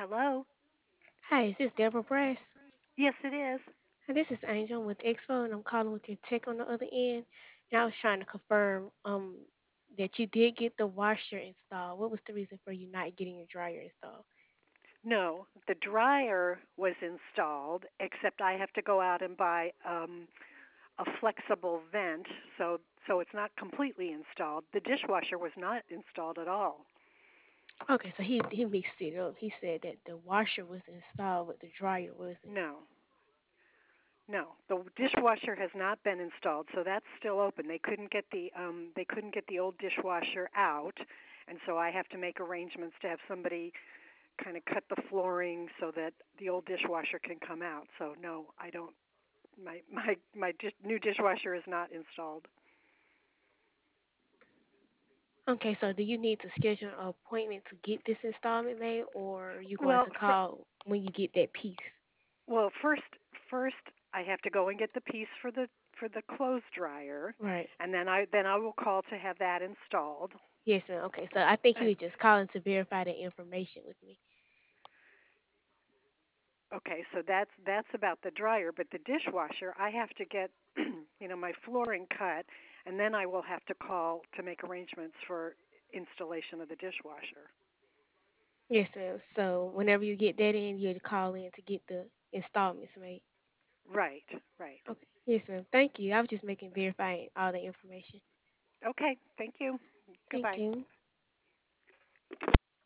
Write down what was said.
Hello? Hi, is this Deborah Press? Yes, it is. Hi, this is Angel with Expo, and I'm calling with your tech on the other end. And I was trying to confirm that you did get the washer installed. What was the reason for you not getting your dryer installed? No, the dryer was installed, except I have to go out and buy a flexible vent, so it's not completely installed. The dishwasher was not installed at all. Okay, so he mixed it up. He said that the washer was installed, but the dryer wasn't. No, no, the dishwasher has not been installed, so that's still open. They couldn't get the old dishwasher out, and so I have to make arrangements to have somebody kind of cut the flooring so that the old dishwasher can come out. So no, I don't. My new dishwasher is not installed. Okay, so do you need to schedule an appointment to get this installment made, or are you going Well, to call when you get that piece? well, first I have to go and get the piece for the clothes dryer, Right. and then I will call to have that installed. Yes, ma'am. Okay, so I think you And were just calling to verify the information with me. okay, so that's about the dryer, but the dishwasher I have to get my flooring cut, and then I will have to call to make arrangements for installation of the dishwasher. Yes, ma'am. So whenever you get that in, you call in to get the installments made. Right, right. Okay. Yes, ma'am. Thank you. I was just making verifying all the information. Okay, thank you. Thank Goodbye. you.